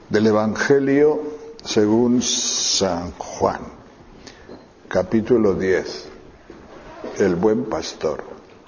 Del Evangelio según San Juan, capítulo 10, el buen pastor.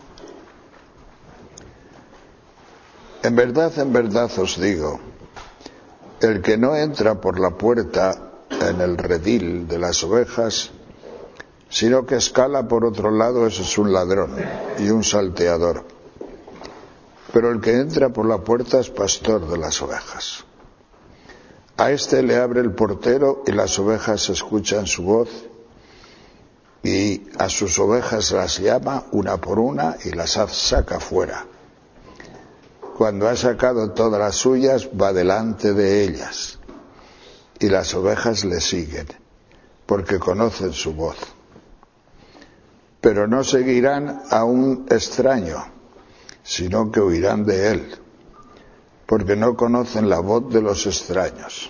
En verdad os digo, el que no entra por la puerta en el redil de las ovejas, sino que escala por otro lado, ese es un ladrón y un salteador. Pero el que entra por la puerta es pastor de las ovejas. A este le abre el portero y las ovejas escuchan su voz, y a sus ovejas las llama una por una y las saca fuera. Cuando ha sacado todas las suyas, va delante de ellas, y las ovejas le siguen, porque conocen su voz. Pero no seguirán a un extraño, sino que huirán de él, porque no conocen la voz de los extraños.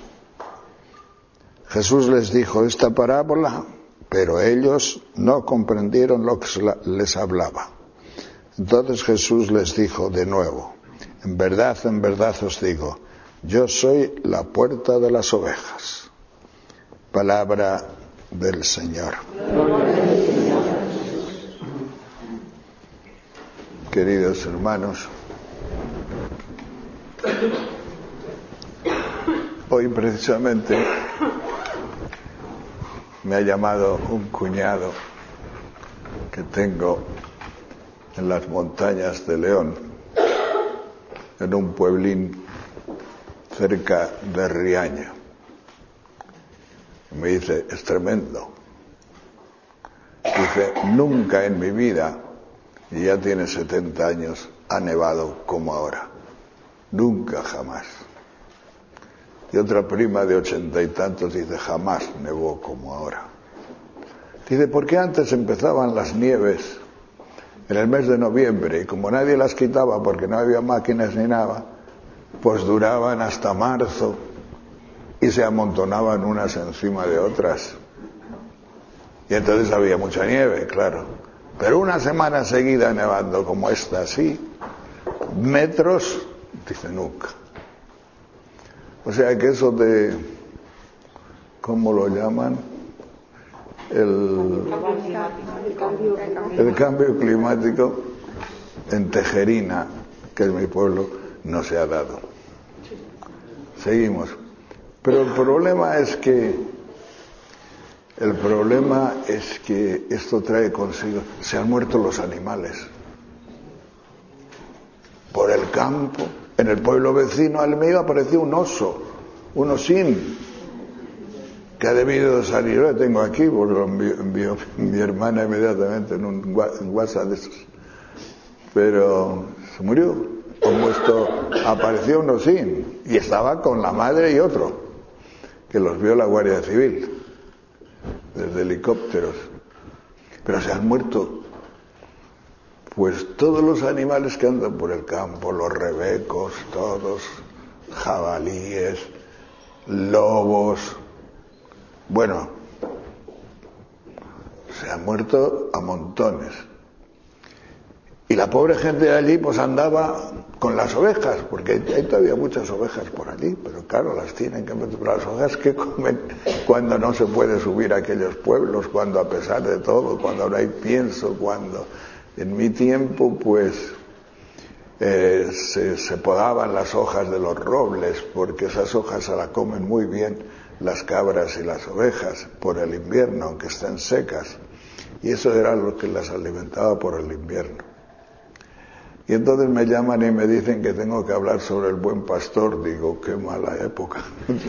Jesús les dijo esta parábola, pero ellos no comprendieron lo que les hablaba. Entonces Jesús les dijo de nuevo, en verdad os digo, yo soy la puerta de las ovejas. Palabra del Señor. Queridos hermanos, hoy precisamente me ha llamado un cuñado que tengo en las montañas de León, en un pueblín cerca de Riaño. Me dice, es tremendo. Dice, nunca en mi vida, y ya tiene 70 años, ha nevado como ahora. Nunca, jamás. Y otra prima de 80 y tantos dice, jamás nevó como ahora. Dice, ¿por qué antes empezaban las nieves en el mes de noviembre? Y como nadie las quitaba porque no había máquinas ni nada, pues duraban hasta marzo y se amontonaban unas encima de otras. Y entonces había mucha nieve, claro. Pero una semana seguida nevando como esta, así, metros, dice, nunca. O sea que eso de, ¿cómo lo llaman? El cambio climático en Tejerina, que es mi pueblo, no se ha dado. Seguimos. Pero el problema es que esto trae consigo, se han muerto los animales. Por el campo, en el pueblo vecino al mío apareció un oso, un osín, que ha debido de salir. Yo lo tengo aquí, porque lo envió mi hermana inmediatamente en un WhatsApp de esos. Pero se murió. Como esto, apareció un osín, y estaba con la madre y otro, que los vio la Guardia Civil, desde helicópteros. Pero se han muerto. Pues todos los animales que andan por el campo, los rebecos, todos, jabalíes, lobos, bueno, se han muerto a montones. Y la pobre gente de allí pues andaba con las ovejas, porque hay todavía muchas ovejas por allí, pero claro, las tienen que meter. Las ovejas que comen cuando no se puede subir a aquellos pueblos, cuando a pesar de todo, cuando no hay pienso, cuando en mi tiempo pues se podaban las hojas de los robles, porque esas hojas se las comen muy bien las cabras y las ovejas por el invierno, aunque estén secas, y eso era lo que las alimentaba por el invierno. Y entonces me llaman y me dicen que tengo que hablar sobre el buen pastor. Digo, qué mala época.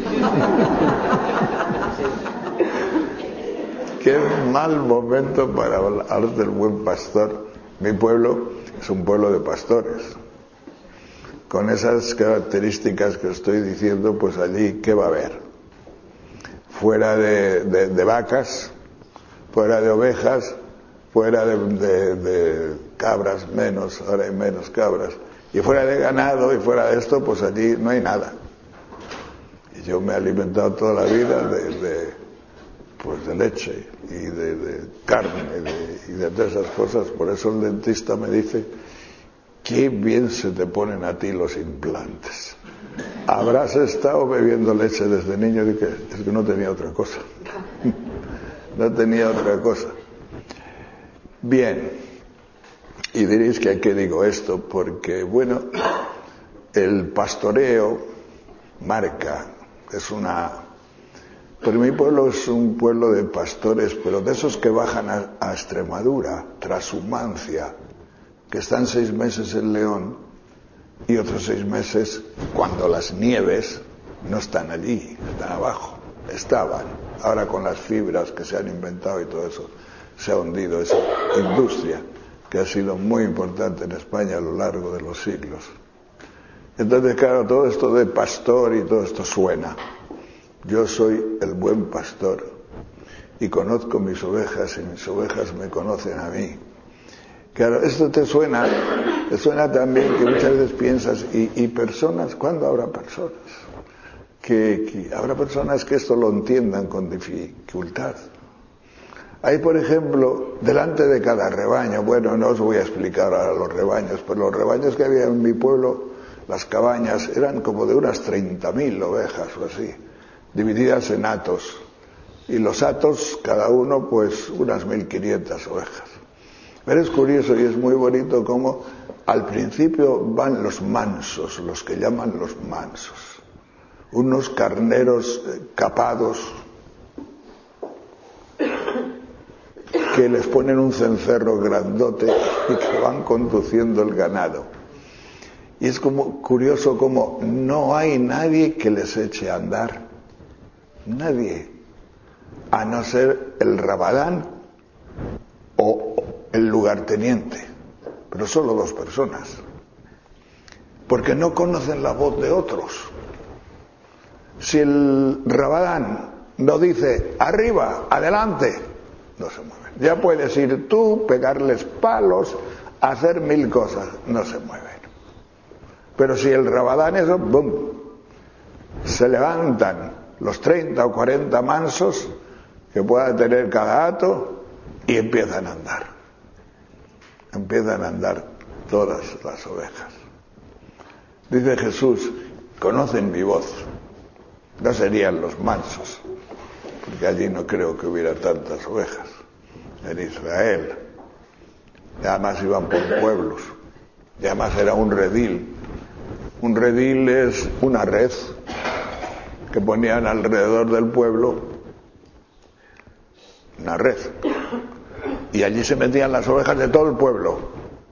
Qué mal momento para hablar del buen pastor. Mi pueblo es un pueblo de pastores. Con esas características que estoy diciendo, pues allí, ¿qué va a haber? Fuera de vacas, fuera de ovejas, fuera de cabras menos, ahora hay menos cabras, y fuera de ganado y fuera de esto, pues allí no hay nada. Y yo me he alimentado toda la vida de leche y de carne y de todas esas cosas. Por eso el dentista me dice qué bien se te ponen a ti los implantes. Habrás estado bebiendo leche desde niño y es que no tenía otra cosa. No tenía otra cosa. Bien, y diréis que a qué digo esto, porque bueno, el pastoreo marca, pues mi pueblo es un pueblo de pastores, pero de esos que bajan a Extremadura, Trashumancia, que están 6 meses en León y otros 6 meses cuando las nieves no están allí, están abajo, estaban. Ahora con las fibras que se han inventado y todo eso, se ha hundido esa industria que ha sido muy importante en España a lo largo de los siglos. Entonces, claro, todo esto de pastor y todo esto suena. Yo soy el buen pastor y conozco mis ovejas y mis ovejas me conocen a mí. Claro, esto te suena también que muchas veces piensas, y personas, ¿cuándo habrá personas? Que habrá personas que esto lo entiendan con dificultad. Hay, por ejemplo, delante de cada rebaño, bueno, no os voy a explicar ahora los rebaños, pero los rebaños que había en mi pueblo, las cabañas, eran como de unas 30.000 ovejas o así, divididas en hatos. Y los hatos, cada uno, pues unas 1.500 ovejas. Pero es curioso y es muy bonito cómo al principio van los mansos, los que llaman los mansos. Unos carneros capados que les ponen un cencerro grandote y que van conduciendo el ganado. Y es como curioso como no hay nadie que les eche a andar. Nadie. A no ser el rabadán o el lugarteniente. Pero solo 2 personas. Porque no conocen la voz de otros. Si el rabadán no dice arriba, adelante, no se mueven. Ya puedes ir tú, pegarles palos, hacer 1000 cosas, no se mueven. Pero si el rabadán eso, ¡bum!, se levantan los 30 o 40 mansos que pueda tener cada hato y empiezan a andar. Empiezan a andar todas las ovejas. Dice Jesús, conocen mi voz. No serían los mansos, porque allí no creo que hubiera tantas ovejas en Israel. Y además iban por pueblos. Y además era un redil. Un redil es una red que ponían alrededor del pueblo, una red. Y allí se metían las ovejas de todo el pueblo.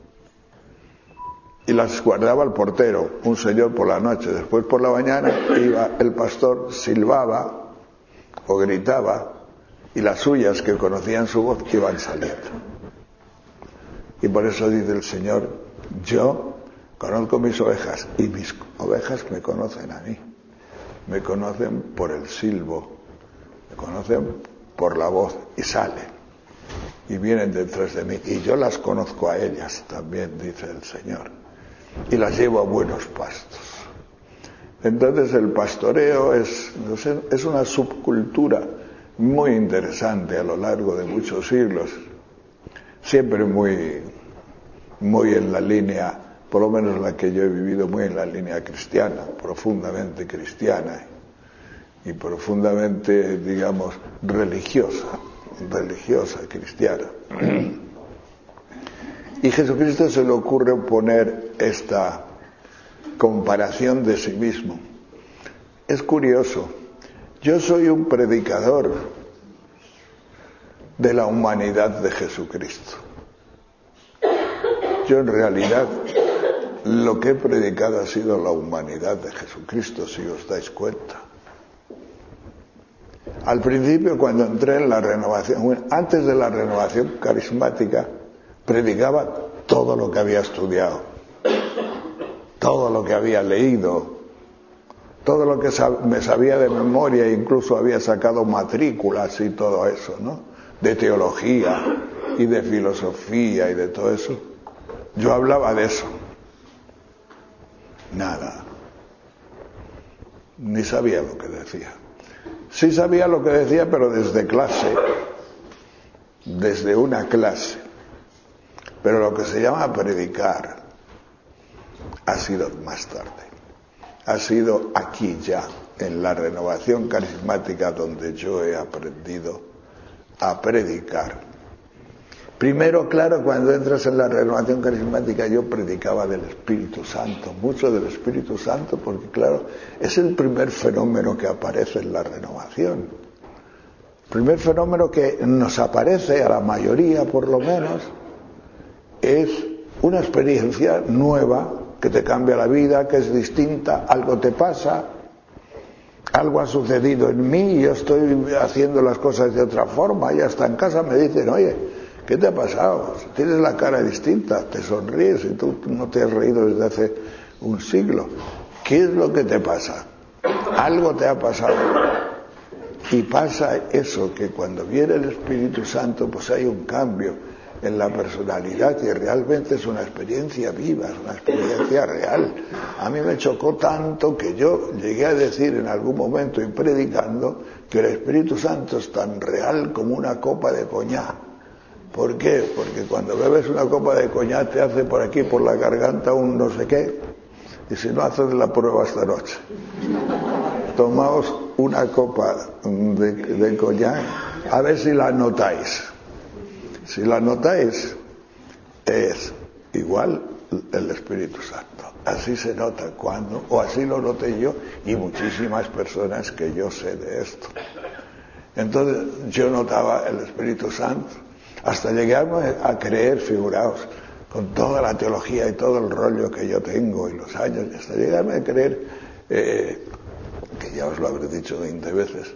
Y las guardaba el portero, un señor por la noche. Después por la mañana iba el pastor, silbaba o gritaba, y las suyas que conocían su voz iban saliendo. Y por eso dice el Señor, yo conozco mis ovejas y mis ovejas me conocen a mí. Me conocen por el silbo, me conocen por la voz y salen. Y vienen detrás de mí. Y yo las conozco a ellas también, dice el Señor. Y las llevo a buenos pastos. Entonces el pastoreo es una subcultura muy interesante a lo largo de muchos siglos. Siempre muy en la línea, por lo menos la que yo he vivido, muy en la línea cristiana, profundamente cristiana y profundamente, digamos, religiosa cristiana. Y Jesucristo se le ocurre poner esta comparación de sí mismo. Es curioso, yo soy un predicador de la humanidad de Jesucristo. Yo en realidad lo que he predicado ha sido la humanidad de Jesucristo, si os dais cuenta. Al principio, cuando entré en la renovación, antes de la renovación carismática, predicaba todo lo que había estudiado, todo lo que había leído, todo lo que me sabía de memoria, incluso había sacado matrículas y todo eso, ¿no? De teología y de filosofía y de todo eso. Yo hablaba de eso. Nada. Ni sabía lo que decía. Sí sabía lo que decía, pero desde una clase. Pero lo que se llama predicar, ha sido más tarde. Ha sido aquí ya, en la renovación carismática, donde yo he aprendido a predicar. Primero, claro, cuando entras en la renovación carismática, yo predicaba del Espíritu Santo, mucho del Espíritu Santo, porque claro, es el primer fenómeno que aparece en la renovación. El primer fenómeno que nos aparece, a la mayoría por lo menos, es una experiencia nueva que te cambia la vida, que es distinta, algo te pasa, algo ha sucedido en mí, yo estoy haciendo las cosas de otra forma, y hasta en casa me dicen, oye, ¿qué te ha pasado? Tienes la cara distinta, te sonríes y tú no te has reído desde hace un siglo. ¿Qué es lo que te pasa? Algo te ha pasado. Y pasa eso, que cuando viene el Espíritu Santo, pues hay un cambio en la personalidad y realmente es una experiencia viva, es una experiencia real. A mí me chocó tanto que yo llegué a decir en algún momento y predicando que el Espíritu Santo es tan real como una copa de coñac. ¿Por qué? Porque cuando bebes una copa de coñac te hace por aquí, por la garganta, un no sé qué, y si no, haces la prueba esta noche. Tomaos una copa de coñac, a ver si la notáis. Si la notáis, es igual el Espíritu Santo. Así se nota cuando, o así lo noté yo y muchísimas personas que yo sé de esto. Entonces yo notaba el Espíritu Santo, hasta llegarme a creer, figuraos, con toda la teología y todo el rollo que yo tengo y los años, hasta llegarme a creer, que ya os lo habré dicho 20 veces,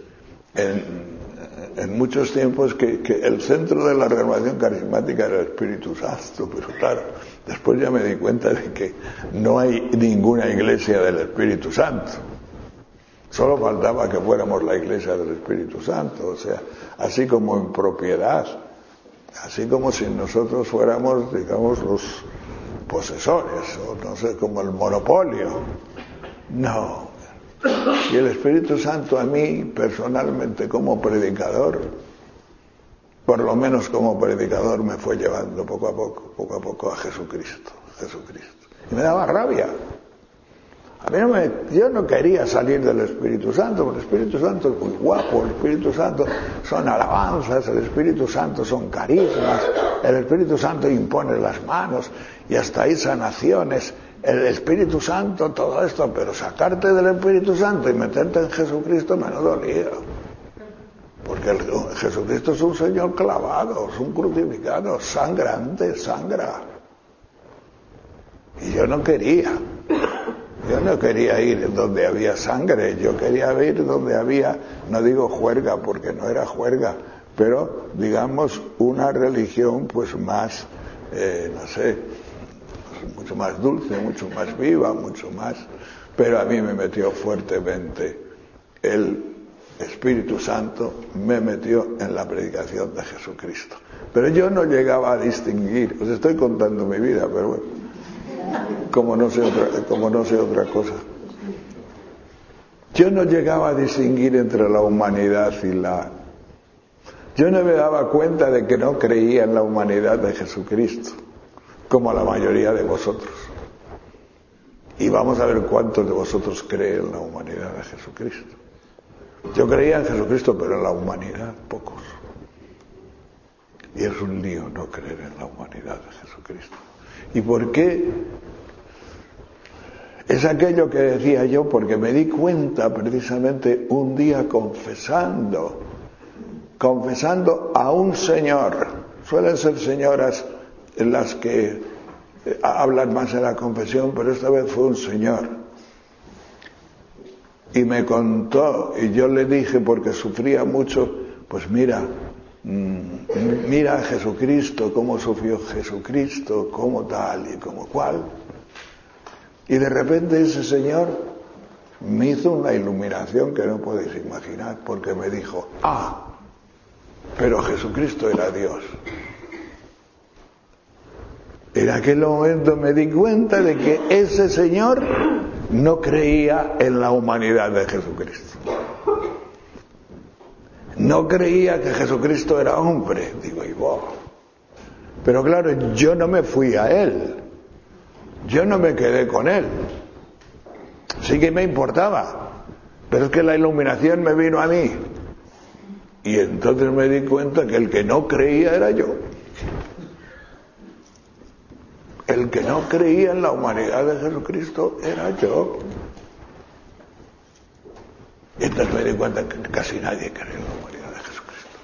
en muchos tiempos que el centro de la renovación carismática era el Espíritu Santo, pero claro, después ya me di cuenta de que no hay ninguna iglesia del Espíritu Santo. Solo faltaba que fuéramos la iglesia del Espíritu Santo, o sea, así como en propiedad, así como si nosotros fuéramos, digamos, los posesores, o no sé, como el monopolio. No. Y el Espíritu Santo a mí, personalmente, como predicador, por lo menos como predicador, me fue llevando poco a poco a Jesucristo. Y me daba rabia. A mí yo no quería salir del Espíritu Santo, porque el Espíritu Santo es muy guapo, el Espíritu Santo son alabanzas, el Espíritu Santo son carismas, el Espíritu Santo impone las manos y hasta hay sanaciones. El Espíritu Santo, todo esto, pero sacarte del Espíritu Santo y meterte en Jesucristo, menudo lío. Porque Jesucristo es un Señor clavado, es un crucificado, sangrante, sangra. Y yo no quería ir donde había sangre, yo quería ir donde había, no digo juerga porque no era juerga, pero digamos una religión pues más, no sé, mucho más dulce, mucho más viva, mucho más, pero a mí me metió fuertemente el Espíritu Santo, me metió en la predicación de Jesucristo. Pero yo no llegaba a distinguir, os estoy contando mi vida, pero bueno, como no sé otra cosa. Yo no llegaba a distinguir entre la humanidad y yo no me daba cuenta de que no creía en la humanidad de Jesucristo, como la mayoría de vosotros. Y vamos a ver cuántos de vosotros creen en la humanidad de Jesucristo. Yo creía en Jesucristo, pero en la humanidad, pocos. Y es un lío no creer en la humanidad de Jesucristo. ¿Y por qué? Es aquello que decía yo, porque me di cuenta precisamente un día confesando a un señor. Suelen ser señoras en las que hablan más en la confesión, pero esta vez fue un señor. Y me contó, y yo le dije, porque sufría mucho, pues mira a Jesucristo, cómo sufrió Jesucristo, cómo tal y cómo cual. Y de repente ese señor me hizo una iluminación que no podéis imaginar, porque me dijo, pero Jesucristo era Dios. En aquel momento me di cuenta de que ese señor no creía en la humanidad de Jesucristo. No creía que Jesucristo era hombre. Digo, pero claro, yo no me fui a él. Yo no me quedé con él. Sí que me importaba, pero es que la iluminación me vino a mí. Y entonces me di cuenta que el que no creía era yo. El que no creía en la humanidad de Jesucristo era yo. Y entonces me di cuenta que casi nadie cree en la humanidad de Jesucristo.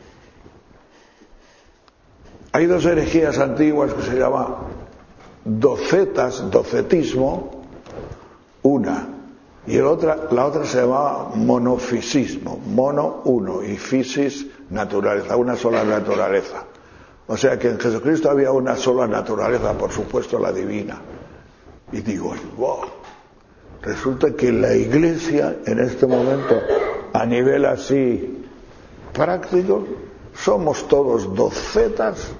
Hay dos herejías antiguas que se llaman docetismo, una, y la otra se llamaba monofisismo, mono, uno, y fisis, naturaleza, una sola naturaleza. O sea que en Jesucristo había una sola naturaleza, por supuesto la divina. Y digo, wow, resulta que la Iglesia en este momento, a nivel así práctico, somos todos docetas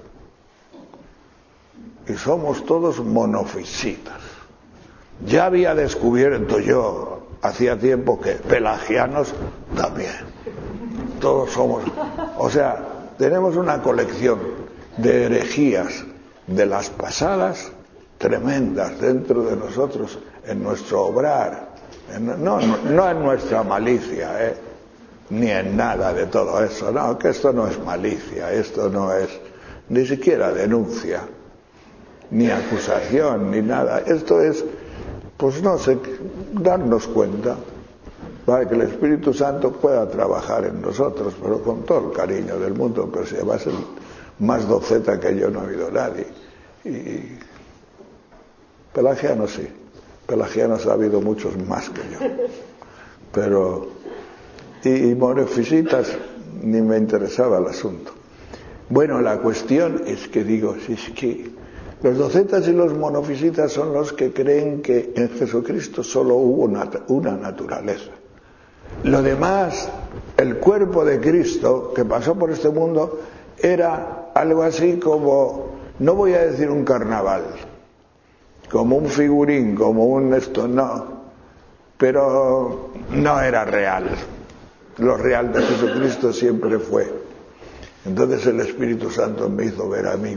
y somos todos monofisitas. Ya había descubierto yo, hacía tiempo, que pelagianos también. Todos somos, o sea, tenemos una colección de herejías de las pasadas tremendas dentro de nosotros, en nuestro obrar, no en nuestra malicia, ni en nada de todo eso, no, que esto no es malicia, esto no es ni siquiera denuncia, ni acusación, ni nada, esto es, pues no sé, darnos cuenta para que el Espíritu Santo pueda trabajar en nosotros, pero con todo el cariño del mundo, pero si va a ser más doceta que yo no ha habido nadie. Y pelagianos sí, pelagianos ha habido muchos más que yo, pero y monofisitas ni me interesaba el asunto. Bueno, la cuestión es que digo, si es que los docetas y los monofisitas son los que creen que en Jesucristo solo hubo una naturaleza. Lo demás, el cuerpo de Cristo que pasó por este mundo, era algo así como, no voy a decir un carnaval, como un figurín, como un esto, no, pero no era real. Lo real de Jesucristo siempre fue. Entonces el Espíritu Santo me hizo ver a mí,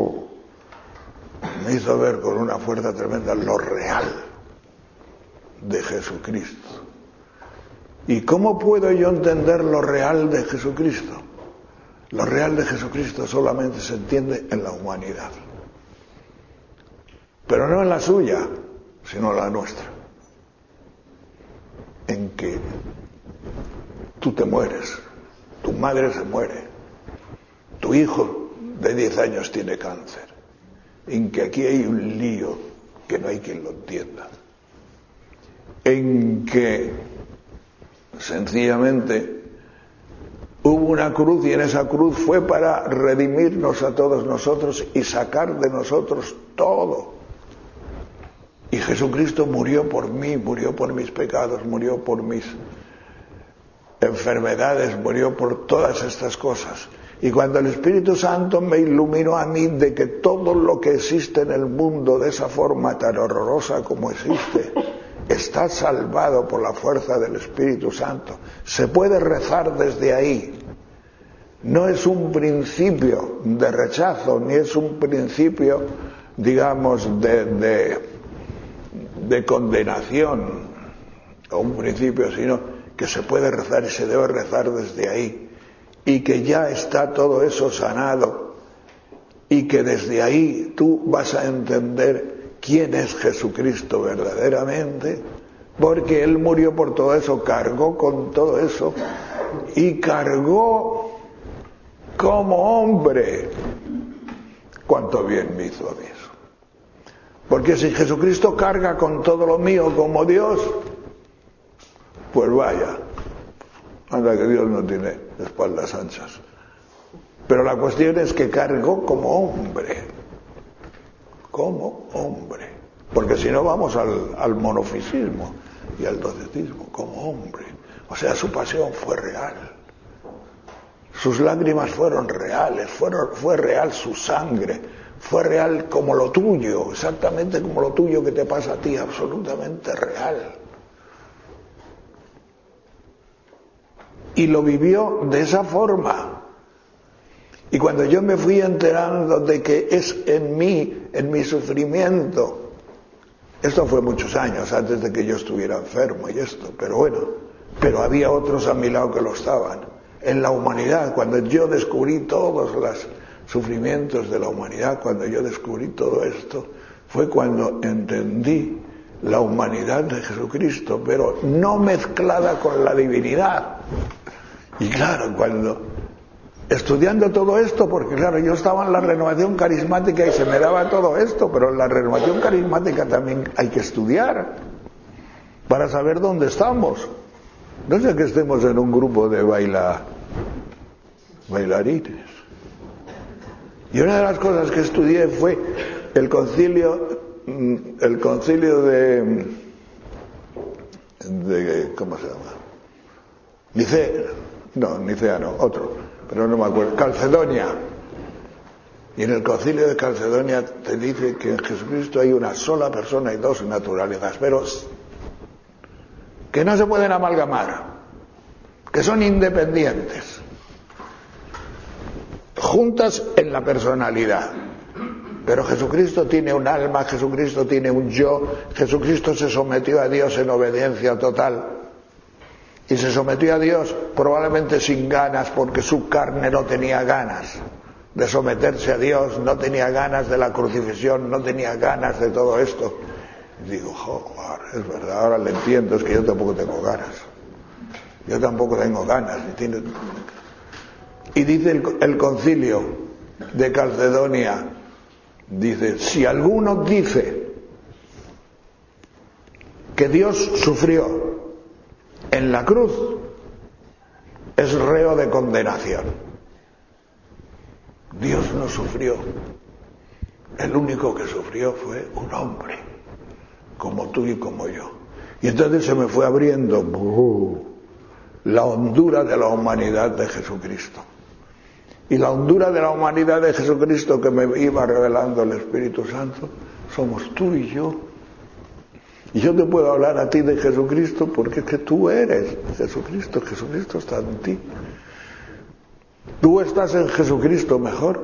me hizo ver con una fuerza tremenda lo real de Jesucristo. ¿Y cómo puedo yo entender lo real de Jesucristo? Lo real de Jesucristo solamente se entiende en la humanidad, pero no en la suya, sino en la nuestra, en que tú te mueres, tu madre se muere, tu hijo de 10 años tiene cáncer, en que aquí hay un lío que no hay quien lo entienda, en que sencillamente hubo una cruz y en esa cruz fue para redimirnos a todos nosotros y sacar de nosotros todo. Y Jesucristo murió por mí, murió por mis pecados, murió por mis enfermedades, murió por todas estas cosas. Y cuando el Espíritu Santo me iluminó a mí de que todo lo que existe en el mundo de esa forma tan horrorosa como existe, está salvado por la fuerza del Espíritu Santo. Se puede rezar desde ahí. No es un principio de rechazo, ni es un principio, digamos, de condenación, o un principio, sino que se puede rezar y se debe rezar desde ahí. Y que ya está todo eso sanado. Y que desde ahí tú vas a entender quién es Jesucristo verdaderamente, porque Él murió por todo eso, cargó con todo eso y cargó como hombre. Cuánto bien me hizo a mí eso. Porque si Jesucristo carga con todo lo mío como Dios, pues vaya, anda que Dios no tiene espaldas anchas. Pero la cuestión es que cargó como hombre, porque si no vamos al monofisismo y al docetismo, como hombre. O sea, su pasión fue real, sus lágrimas fueron reales, fue real su sangre, fue real como lo tuyo, exactamente como lo tuyo que te pasa a ti, absolutamente real. Y lo vivió de esa forma. Y cuando yo me fui enterando de que es en mí, en mi sufrimiento, Esto fue muchos años antes de que yo estuviera enfermo y esto, pero bueno, pero había otros a mi lado que lo estaban. En la humanidad, cuando yo descubrí todos los sufrimientos de la humanidad, cuando yo descubrí todo esto, fue cuando entendí la humanidad de Jesucristo, pero no mezclada con la divinidad. Y claro, cuando estudiando todo esto, porque claro, yo estaba en la renovación carismática y se me daba todo esto, pero en la renovación carismática también hay que estudiar para saber dónde estamos. No sé que estemos en un grupo de bailarines. Y una de las cosas que estudié fue el concilio de ¿cómo se llama? Nicea no, otro, pero no me acuerdo, Calcedonia. Y en el concilio de Calcedonia te dice que en Jesucristo hay una sola persona y dos naturalezas, pero que no se pueden amalgamar, que son independientes, juntas en la personalidad. Pero Jesucristo tiene un alma, Jesucristo tiene un yo, Jesucristo se sometió a Dios en obediencia total. Y se sometió a Dios probablemente sin ganas, porque su carne no tenía ganas de someterse a Dios, no tenía ganas de la crucifixión, no tenía ganas de todo esto. Y digo, joder, es verdad, ahora le entiendo, es que yo tampoco tengo ganas. Yo tampoco tengo ganas. Y dice el concilio de Calcedonia, dice, si alguno dice que Dios sufrió en la cruz, es reo de condenación. Dios no sufrió. El único que sufrió fue un hombre, como tú y como yo. Y entonces se me fue abriendo la hondura de la humanidad de Jesucristo. Y la hondura de la humanidad de Jesucristo que me iba revelando el Espíritu Santo, somos tú y yo. Y yo te puedo hablar a ti de Jesucristo porque es que tú eres Jesucristo, Jesucristo está en ti. Tú estás en Jesucristo mejor.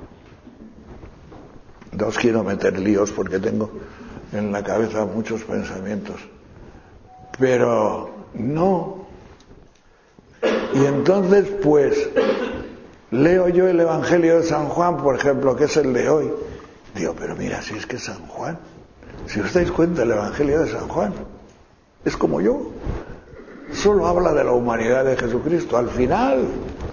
No os quiero meter líos porque tengo en la cabeza muchos pensamientos. Pero no. Y entonces pues leo yo el Evangelio de San Juan, por ejemplo, que es el de hoy. Digo, pero mira, si es que San Juan, si os dais cuenta, el Evangelio de San Juan es como yo, solo habla de la humanidad de Jesucristo. Al final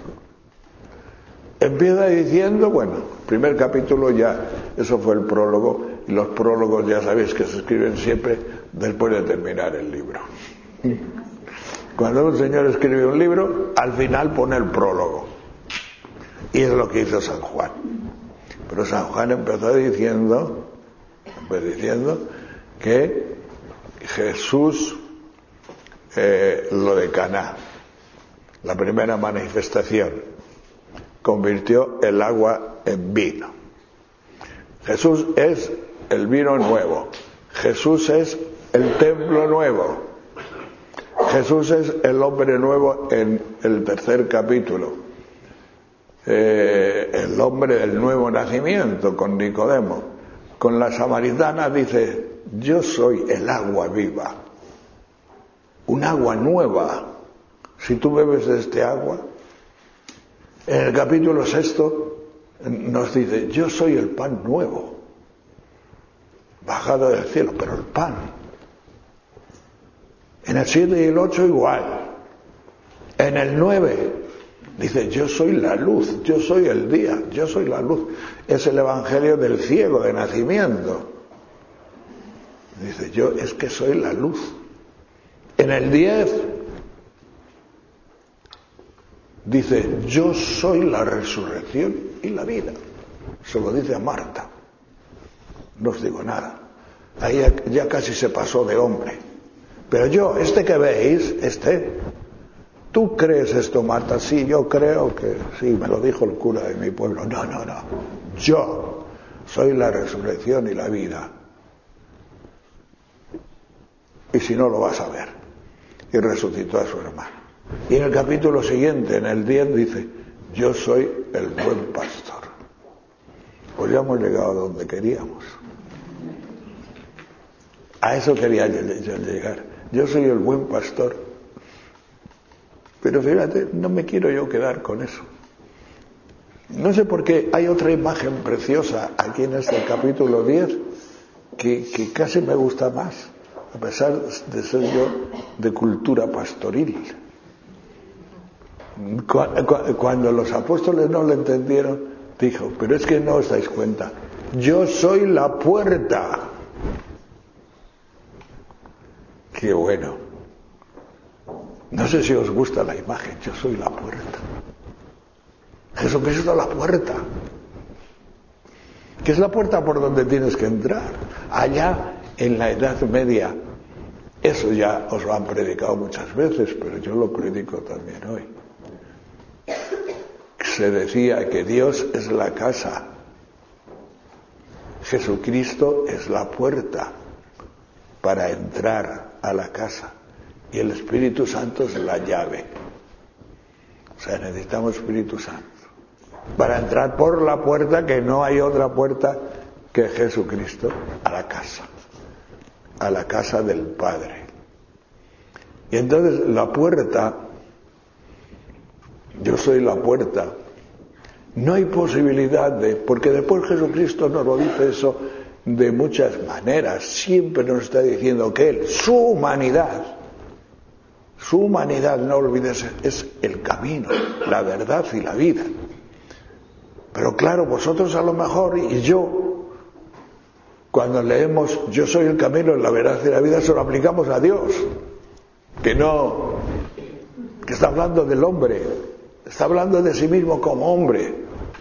empieza diciendo, bueno, primer capítulo ya, eso fue el prólogo, y los prólogos ya sabéis que se escriben siempre después de terminar el libro. Cuando un señor escribe un libro, al final pone el prólogo, y es lo que hizo San Juan. Pero San Juan empezó diciendo que Jesús, lo de Caná, la primera manifestación, convirtió el agua en vino. Jesús es el vino nuevo, Jesús es el templo nuevo, Jesús es el hombre nuevo en el tercer capítulo, el hombre del nuevo nacimiento con Nicodemo. Con la samaritana dice, yo soy el agua viva, un agua nueva. Si tú bebes de este agua, en el capítulo 6 nos dice, yo soy el pan nuevo, bajado del cielo, pero el pan. En el 7 y el 8 igual. En el 9 dice, yo soy la luz, yo soy el día, yo soy la luz. Es el evangelio del ciego de nacimiento. Dice, yo es que soy la luz. En el 10 dice, yo soy la resurrección y la vida. Se lo dice a Marta. No os digo nada. Ahí ya casi se pasó de hombre. Pero yo, que veis, ¿tú crees esto, Marta? Sí, yo creo que sí, me lo dijo el cura de mi pueblo. No. Yo soy la resurrección y la vida. Y si no, lo vas a ver. Y resucitó a su hermano. Y en el capítulo siguiente, en el 10, dice, yo soy el buen pastor. Pues ya hemos llegado a donde queríamos. A eso quería yo llegar. Yo soy el buen pastor. Pero fíjate, no me quiero yo quedar con eso. No sé por qué hay otra imagen preciosa aquí en este capítulo 10 que casi me gusta más, a pesar de ser yo de cultura pastoril. Cuando los apóstoles no lo entendieron, dijo, pero es que no os dais cuenta, yo soy la puerta. Qué bueno. No sé si os gusta la imagen, yo soy la puerta. Jesucristo es la puerta. ¿Qué es la puerta por donde tienes que entrar? Allá en la Edad Media, eso ya os lo han predicado muchas veces, pero yo lo predico también hoy. Se decía que Dios es la casa, Jesucristo es la puerta para entrar a la casa y el Espíritu Santo es la llave. O sea, necesitamos Espíritu Santo para entrar por la puerta, que no hay otra puerta que Jesucristo, a la casa del Padre. Y entonces la puerta, yo soy la puerta, no hay posibilidad porque después Jesucristo nos lo dice eso de muchas maneras, siempre nos está diciendo que Él, su humanidad, no olvides, es el camino, la verdad y la vida. Pero claro, vosotros a lo mejor y yo, cuando leemos yo soy el camino, la verdad y la vida, se lo aplicamos a Dios, que está hablando del hombre, está hablando de sí mismo como hombre.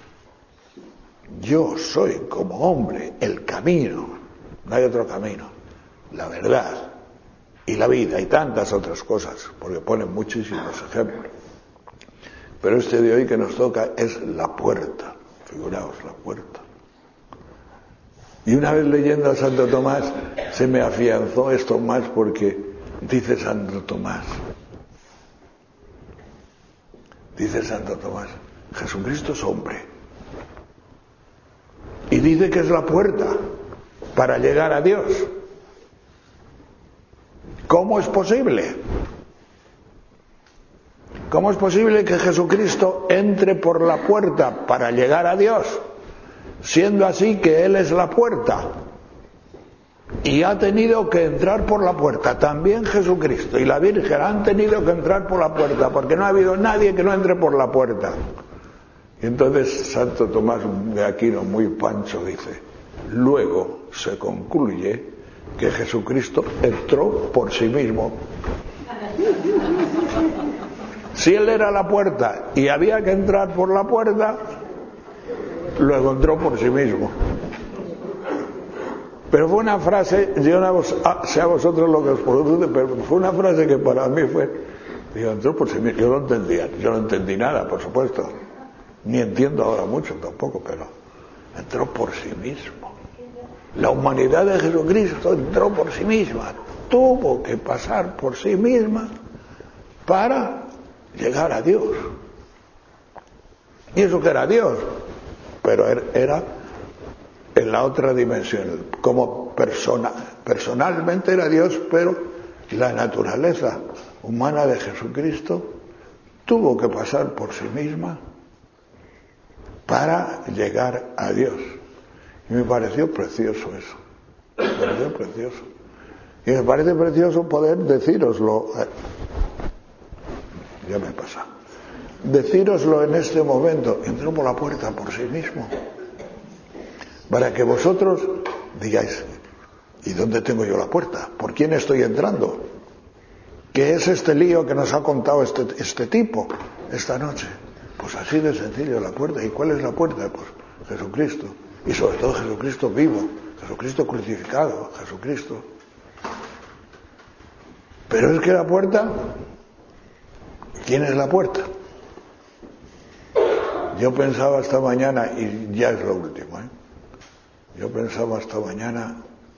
Yo soy como hombre el camino, no hay otro camino, la verdad y la vida y tantas otras cosas, porque ponen muchísimos ejemplos. Pero este de hoy que nos toca es la puerta, figuraos, la puerta. Y una vez leyendo a Santo Tomás se me afianzó esto más, porque dice Santo Tomás, Jesucristo es hombre. Y dice que es la puerta para llegar a Dios. ¿Cómo es posible? ¿Cómo es posible que Jesucristo entre por la puerta para llegar a Dios, siendo así que Él es la puerta? Y ha tenido que entrar por la puerta. También Jesucristo y la Virgen han tenido que entrar por la puerta, porque no ha habido nadie que no entre por la puerta. Y entonces Santo Tomás de Aquino, muy pancho, dice, luego se concluye que Jesucristo entró por sí mismo. Si Él era la puerta y había que entrar por la puerta, luego entró por sí mismo. Pero fue una frase, yo no sé a vosotros lo que os produce, pero fue una frase que para mí entró por sí mismo. Yo no entendí nada, por supuesto. Ni entiendo ahora mucho tampoco, pero entró por sí mismo. La humanidad de Jesucristo entró por sí misma, tuvo que pasar por sí misma para llegar a Dios. Y eso que era Dios, pero era en la otra dimensión, como personalmente era Dios, pero la naturaleza humana de Jesucristo tuvo que pasar por sí misma para llegar a Dios. Y me pareció precioso eso. Me pareció precioso. Y me parece precioso poder decíroslo. Ya me pasa. Decíroslo en este momento. Entró por la puerta por sí mismo. Para que vosotros digáis, ¿y dónde tengo yo la puerta? ¿Por quién estoy entrando? ¿Qué es este lío que nos ha contado este tipo esta noche? Pues así de sencillo la puerta. ¿Y cuál es la puerta? Pues Jesucristo. Y sobre todo Jesucristo vivo, Jesucristo crucificado, Jesucristo. Pero es que la puerta, ¿quién es la puerta? Yo pensaba esta mañana, y ya es lo último, yo pensaba esta mañana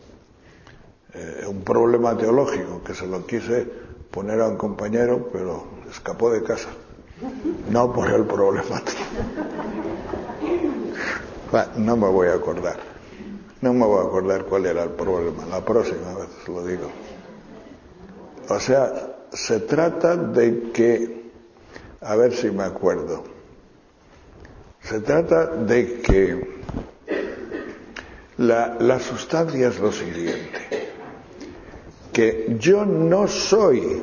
un problema teológico que se lo quise poner a un compañero, pero escapó de casa. No por el problema. No me voy a acordar. No me voy a acordar cuál era el problema, la próxima vez lo digo. O sea, se trata de que, a ver si me acuerdo, se trata de que la sustancia es lo siguiente, que yo no soy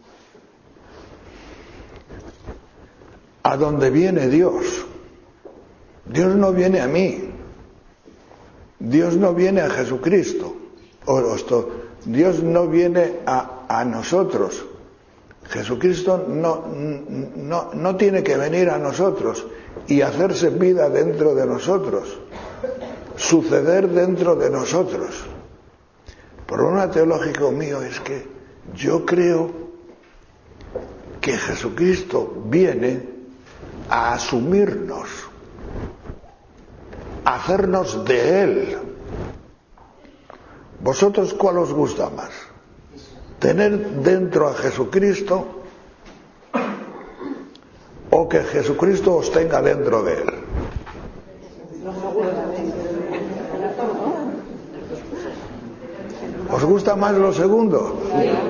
a donde viene Dios. Dios no viene a mí. Dios no viene a Jesucristo. Dios no viene a nosotros. Jesucristo no tiene que venir a nosotros y hacerse vida dentro de nosotros, suceder dentro de nosotros. El problema teológico mío es que yo creo que Jesucristo viene a asumirnos, a hacernos de Él. ¿Vosotros cuál os gusta más? ¿Tener dentro a Jesucristo o que Jesucristo os tenga dentro de Él? ¿Os gusta más lo segundo?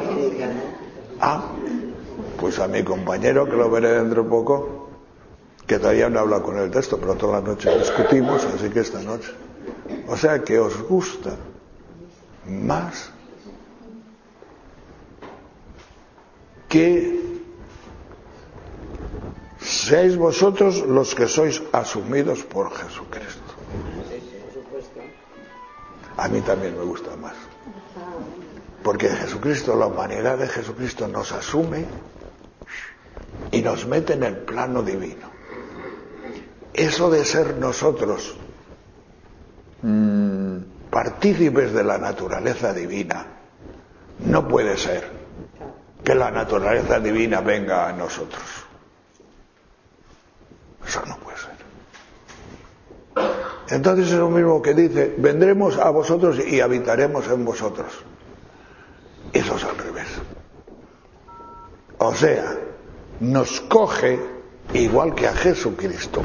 Pues a mi compañero, que lo veré dentro de poco, que todavía no habla con el texto, pero toda la noche discutimos, así que esta noche. O sea que os gusta más que seáis vosotros los que sois asumidos por Jesucristo. A mí también me gusta más. Porque Jesucristo, la humanidad de Jesucristo nos asume y nos mete en el plano divino. Eso de ser nosotros partícipes de la naturaleza divina, no puede ser que la naturaleza divina venga a nosotros. Eso no puede ser. Entonces es lo mismo que dice, vendremos a vosotros y habitaremos en vosotros. Eso es al revés. O sea, nos coge igual que a Jesucristo.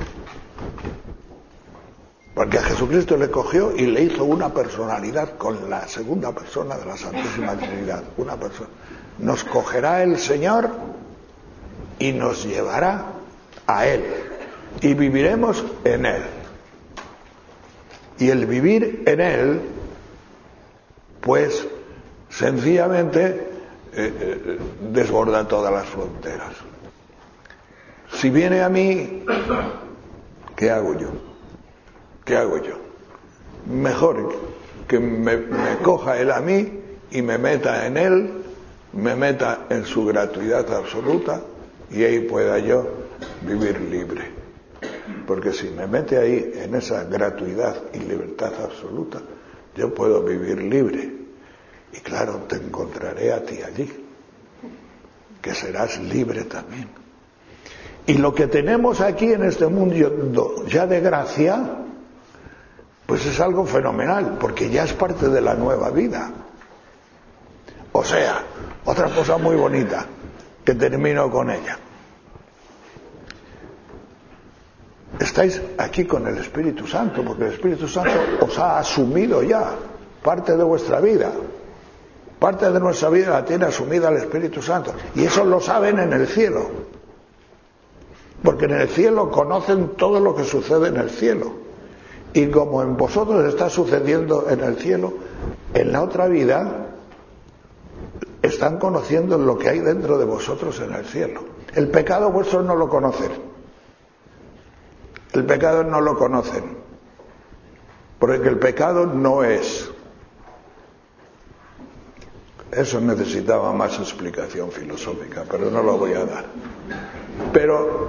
Porque a Jesucristo le cogió y le hizo una personalidad con la segunda persona de la Santísima Trinidad. Una persona. Nos cogerá el Señor y nos llevará a Él. Y viviremos en Él. Y el vivir en Él, pues, sencillamente desborda todas las fronteras. Si viene a mí, ¿qué hago yo? ¿Qué hago yo? Mejor que me coja Él a mí y me meta en Él, me meta en su gratuidad absoluta y ahí pueda yo vivir libre. Porque si me mete ahí en esa gratuidad y libertad absoluta, yo puedo vivir libre. Y claro, te encontraré a ti allí, que serás libre también. Y lo que tenemos aquí en este mundo ya de gracia, pues es algo fenomenal, porque ya es parte de la nueva vida. O sea, otra cosa muy bonita, que termino con ella. Estáis aquí con el Espíritu Santo, porque el Espíritu Santo os ha asumido ya parte de vuestra vida. Parte de nuestra vida la tiene asumida el Espíritu Santo. Y eso lo saben en el cielo. Porque en el cielo conocen todo lo que sucede en el cielo. Y como en vosotros está sucediendo en el cielo, en la otra vida están conociendo lo que hay dentro de vosotros en el cielo. El pecado vuestro no lo conocen. El pecado no lo conocen. Porque el pecado no es. Eso necesitaba más explicación filosófica, pero no lo voy a dar. Pero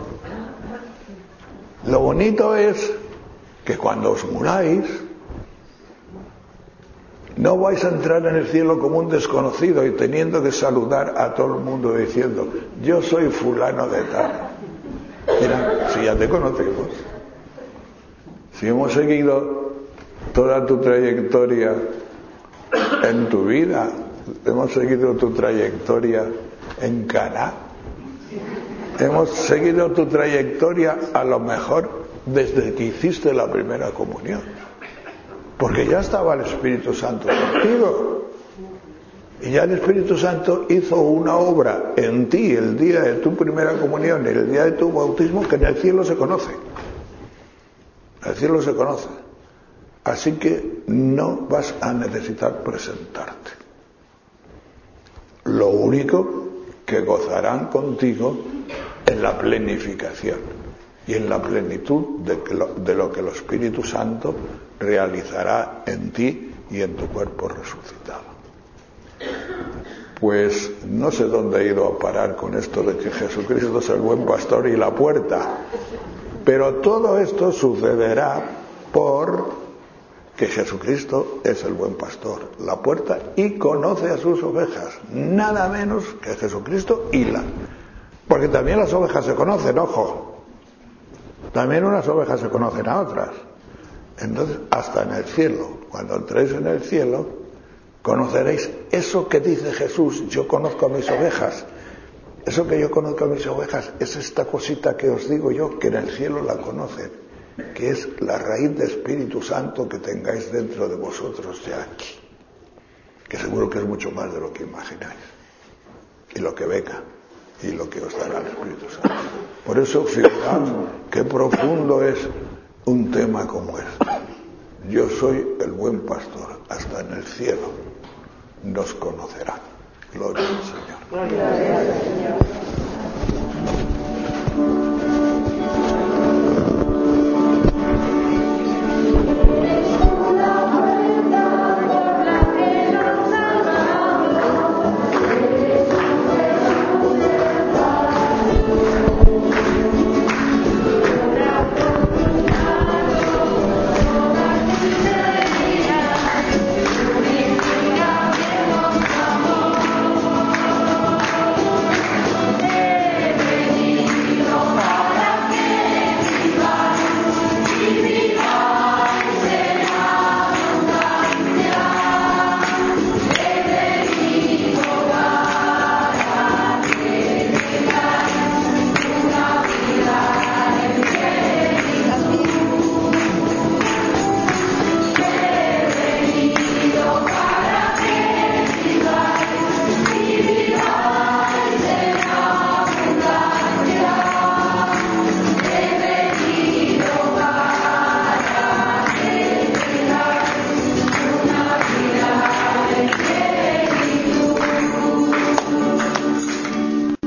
lo bonito es que cuando os muráis, no vais a entrar en el cielo como un desconocido y teniendo que saludar a todo el mundo diciendo, yo soy fulano de tal. Mira, si ya te conocemos, si hemos seguido toda tu trayectoria en tu vida, hemos seguido tu trayectoria en Caná, hemos seguido tu trayectoria a lo mejor desde que hiciste la primera comunión. Porque ya estaba el Espíritu Santo contigo. Y ya el Espíritu Santo hizo una obra en ti el día de tu primera comunión y el día de tu bautismo que en el cielo se conoce. En el cielo se conoce. Así que no vas a necesitar presentarte. Lo único que gozarán contigo en la plenificación y en la plenitud de lo que el Espíritu Santo realizará en ti y en tu cuerpo resucitado. Pues no sé dónde he ido a parar con esto de que Jesucristo es el buen pastor y la puerta, pero todo esto sucederá porque Jesucristo es el buen pastor, la puerta, y conoce a sus ovejas, nada menos que Jesucristo porque también las ovejas se conocen, ojo, también unas ovejas se conocen a otras. Entonces, hasta en el cielo, cuando entréis en el cielo, conoceréis eso que dice Jesús: yo conozco a mis ovejas. Eso que yo conozco a mis ovejas es esta cosita que os digo yo, que en el cielo la conocen, que es la raíz de Espíritu Santo que tengáis dentro de vosotros ya aquí, que seguro que es mucho más de lo que imagináis, y lo que venga, y lo que os dará el Espíritu Santo. Por eso, figuraos qué profundo es un tema como este. Yo soy el buen pastor, hasta en el cielo nos conocerán. Gloria al Señor. Gloria al Señor.